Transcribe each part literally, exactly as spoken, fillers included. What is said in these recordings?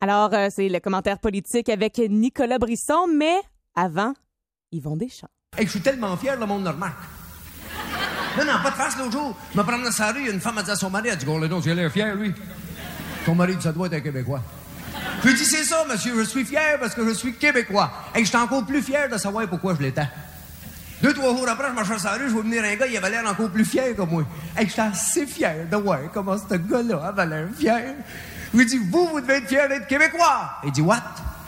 Alors, euh, c'est le commentaire politique avec Nicolas Brisson, mais avant, Yvon Deschamps. Hey, je suis tellement fier, le monde le remarque. Non, non, pas de face l'autre jour. Je me promenais dans la rue, une femme a dit à son mari, elle dit, oh, là, non, j'ai l'air fier, lui. Ton mari, ça doit être un Québécois. Je lui ai dit, c'est ça, monsieur, je suis fier parce que je suis Québécois. Et hey, j'étais encore plus fier de savoir pourquoi je l'étais. Deux, trois jours après, je marchais sur la rue, je vois venir un gars, il avait l'air encore plus fier que moi. Hey, j'étais assez fier de voir comment ce gars-là avait l'air fier. Je lui ai dit, vous, vous devez être fier d'être Québécois. Il dit, what?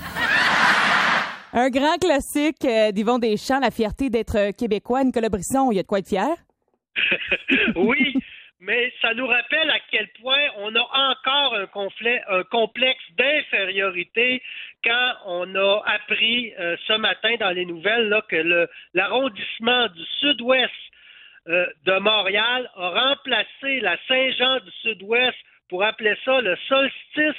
Un grand classique euh, d'Yvon Deschamps, la fierté d'être Québécois. Nicolas Brisson, il y a de quoi être fier? Oui, mais ça nous rappelle à quel point on a encore un, conflit, un complexe d'infériorité quand on a appris euh, ce matin dans les nouvelles là, que le, l'arrondissement du sud-ouest euh, de Montréal a remplacé la Saint-Jean du sud-ouest pour appeler ça le solstice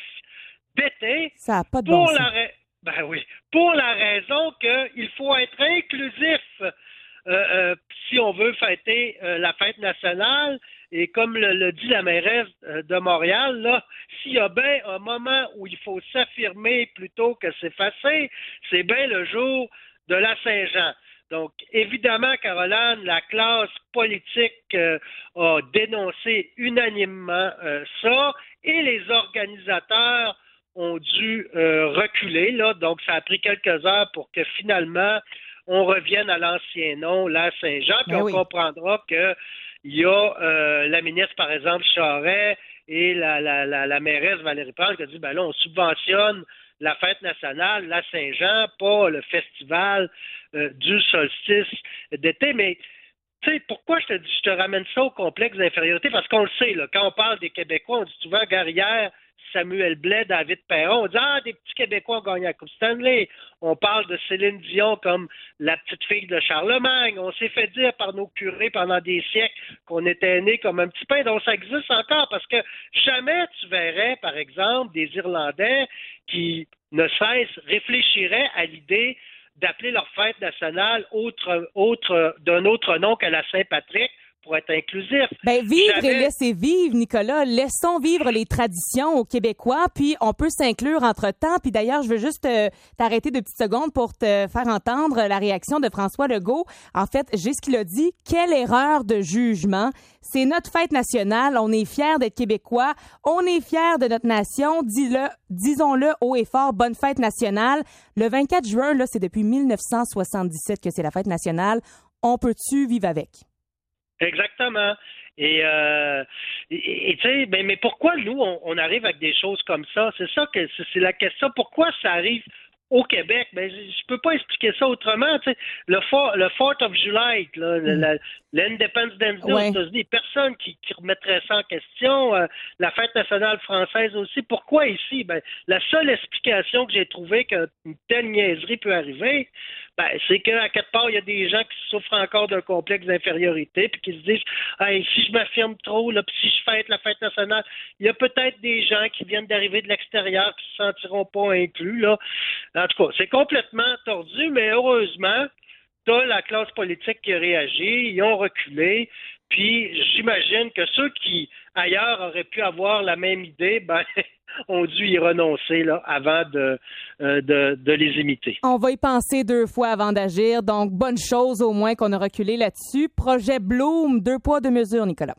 d'été. Ça n'a pas de pour bon sens. la ra- Ben oui, pour la raison qu'il faut être inclusif euh, euh, si on veut fêter euh, la fête nationale. Et comme le, le dit la mairesse euh, de Montréal, là, s'il y a bien un moment où il faut s'affirmer plutôt que s'effacer, c'est bien le jour de la Saint-Jean. Donc, évidemment, Caroline, la classe politique euh, a dénoncé unanimement euh, ça et les organisateurs ont dû euh, reculer, là. Donc, ça a pris quelques heures pour que finalement, on revienne à l'ancien nom, la Saint-Jean, puis Ben on oui. comprendra que il y a euh, la ministre, par exemple, Charest et la, la, la, la mairesse Valérie Plante qui a dit, ben là, on subventionne la fête nationale, la Saint-Jean, pas le festival euh, du solstice d'été. Mais, tu sais, pourquoi je te dis, je te ramène ça au complexe d'infériorité? Parce qu'on le sait, là, quand on parle des Québécois, on dit souvent Guerrière, Samuel Blais, David Perron. On dit, ah, des petits Québécois ont gagné la Coupe Stanley. On parle de Céline Dion comme la petite fille de Charlemagne. On s'est fait dire par nos curés pendant des siècles qu'on était né comme un petit pain. Donc, ça existe encore parce que jamais tu verrais, par exemple, des Irlandais qui, ne cesse, réfléchiraient à l'idée d'appeler leur fête nationale autre, autre, d'un autre nom que la Saint-Patrick pour être inclusif. Ben, vivre Jamais... et laisser vivre, Nicolas. Laissons vivre les traditions aux Québécois, puis on peut s'inclure entre-temps. Puis d'ailleurs, je veux juste euh, t'arrêter deux petites secondes pour te faire entendre la réaction de François Legault. En fait, j'ai ce qu'il a dit. Quelle erreur de jugement. C'est notre fête nationale. On est fiers d'être Québécois. On est fiers de notre nation. Dis-le, disons-le haut et fort. Bonne fête nationale. Le vingt-quatre juin, là, c'est depuis dix-neuf cent soixante-dix-sept que c'est la fête nationale. On peut-tu vivre avec? Exactement. Et euh, et tu sais, ben, mais pourquoi nous, on, on arrive avec des choses comme ça? C'est ça que c'est, c'est la question. Pourquoi ça arrive au Québec? Ben, je peux pas expliquer ça autrement. Tu sais, le four, le Fourth of July, là, mm. la, l'Independence Day aux ouais. États-Unis, personne qui, qui remettrait ça en question. Euh, la fête nationale française aussi. Pourquoi ici? Ben, la seule explication que j'ai trouvée qu'une telle niaiserie peut arriver, ben, c'est qu'à quelque part, il y a des gens qui souffrent encore d'un complexe d'infériorité puis qui se disent hey, si je m'affirme trop, là, puis si je fête la fête nationale, il y a peut-être des gens qui viennent d'arriver de l'extérieur qui se sentiront pas inclus. Là. En tout cas, c'est complètement tordu, mais heureusement, t'as la classe politique qui a réagi, ils ont reculé, puis j'imagine que ceux qui, ailleurs, auraient pu avoir la même idée, ben ont dû y renoncer là, avant de, euh, de, de les imiter. On va y penser deux fois avant d'agir. Donc, bonne chose au moins qu'on a reculé là-dessus. Projet Bloom, deux poids, deux mesures, Nicolas.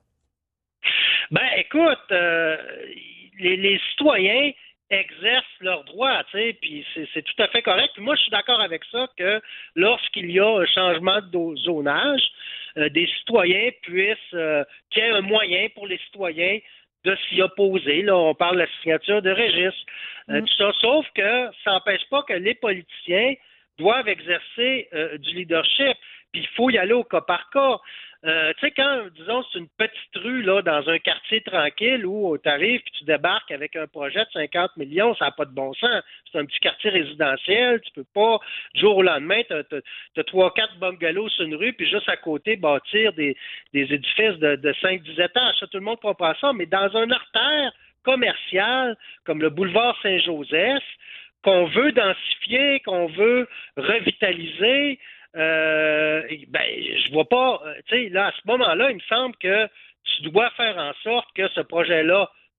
Ben, écoute, euh, les, les citoyens exercent leurs droits, tu sais, puis c'est, c'est tout à fait correct. Puis moi, je suis d'accord avec ça que lorsqu'il y a un changement de zonage, euh, des citoyens puissent, euh, qu'il y ait un moyen pour les citoyens de s'y opposer. Là, on parle de la signature de registre, euh, mm. tout ça. Sauf que ça n'empêche pas que les politiciens doivent exercer euh, du leadership. Puis il faut y aller au cas par cas. Euh, tu sais, quand, disons, c'est une petite rue là dans un quartier tranquille où tu arrives puis tu débarques avec un projet de cinquante millions, ça n'a pas de bon sens. C'est un petit quartier résidentiel, tu peux pas, du jour au lendemain, tu as trois, quatre bungalows sur une rue, puis juste à côté, bâtir des, des édifices de, de cinq dix étages. Ça, tout le monde comprend ça, mais dans un artère commercial comme le boulevard Saint-Joseph, qu'on veut densifier, qu'on veut revitaliser, Euh, ben, je vois pas, tu sais, là, à ce moment-là, il me semble que tu dois faire en sorte que ce projet-là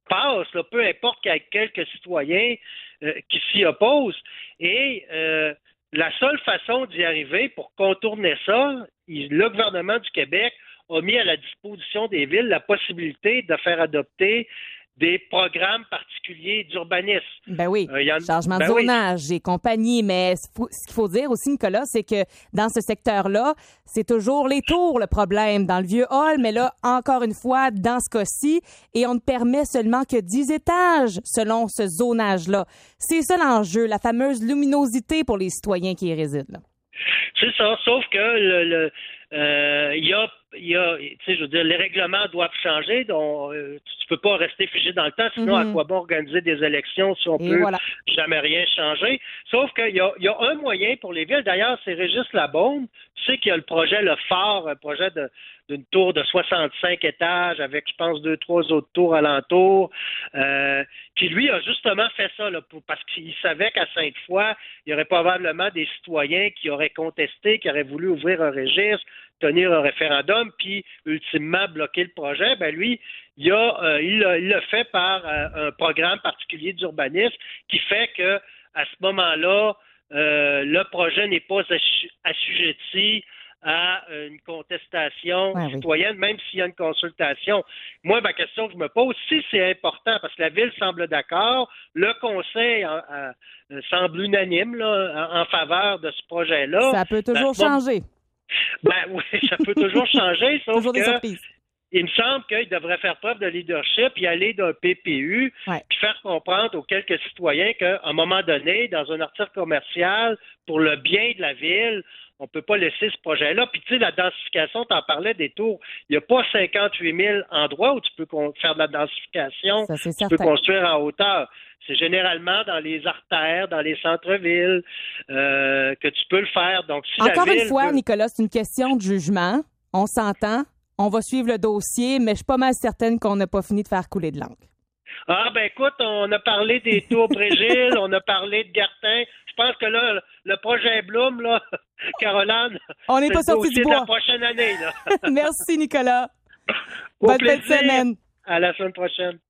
passe, là, peu importe qu'il y ait quelques citoyens euh, qui s'y opposent. Et euh, la seule façon d'y arriver pour contourner ça, il, le gouvernement du Québec a mis à la disposition des villes la possibilité de faire adopter des programmes particuliers d'urbanisme. Ben oui, euh, y en... changement ben de zonage oui. et compagnie, mais ce qu'il faut dire aussi, Nicolas, c'est que dans ce secteur-là, c'est toujours les tours le problème dans le vieux hall, mais là, encore une fois, dans ce cas-ci, et on ne permet seulement que dix étages selon ce zonage-là. C'est ça l'enjeu, la fameuse luminosité pour les citoyens qui y résident, là. C'est ça, sauf que le, le euh, il y a, il y a, tu sais, je veux dire, les règlements doivent changer, donc euh, tu peux pas rester figé dans le temps, sinon mm-hmm. à quoi bon organiser des élections si on Et peut voilà. jamais rien changer. Sauf qu'il y a, il y a un moyen pour les villes, d'ailleurs, c'est Régis Labaume, tu sais qu'il y a le projet Le Phare, un projet de d'une tour de soixante-cinq étages avec, je pense, deux, trois autres tours alentour. Euh, puis lui a justement fait ça là, pour, parce qu'il savait qu'à Sainte-Foy, il y aurait probablement des citoyens qui auraient contesté, qui auraient voulu ouvrir un registre, tenir un référendum, puis ultimement bloquer le projet. Ben lui, il a, euh, il l'a, il l'a fait par euh, un programme particulier d'urbanisme qui fait que à ce moment-là, euh, le projet n'est pas assu- assujetti à une contestation ouais, citoyenne, oui. même s'il y a une consultation. Moi, ma question que je me pose, si c'est important, parce que la Ville semble d'accord, le Conseil a, a, semble unanime là, en, en faveur de ce projet-là. Ça peut toujours ben, changer. Ben oui, ça peut toujours changer, sauf toujours que des surprises. Il me semble qu'il devrait faire preuve de leadership et aller d'un P P U ouais. puis faire comprendre aux quelques citoyens qu'à un moment donné, dans un article commercial, pour le bien de la ville, on peut pas laisser ce projet-là. Puis tu sais, la densification, tu en parlais des tours. Il n'y a pas cinquante-huit mille endroits où tu peux con- faire de la densification, Ça, c'est tu certain. peux construire en hauteur. C'est généralement dans les artères, dans les centres-villes euh, que tu peux le faire. Donc, si Encore la ville une fois, veut... Nicolas, c'est une question de jugement. On s'entend. On va suivre le dossier, mais je suis pas mal certaine qu'on n'a pas fini de faire couler de l'encre. Ah, ben écoute, on a parlé des tours Brésil, on a parlé de Gartin. Je pense que là, le projet Bloom, là, Caroline, on n'est pas sorti du bois. De la prochaine année, là. Merci, Nicolas. Au Bonne plaisir. fin de semaine. À la semaine prochaine.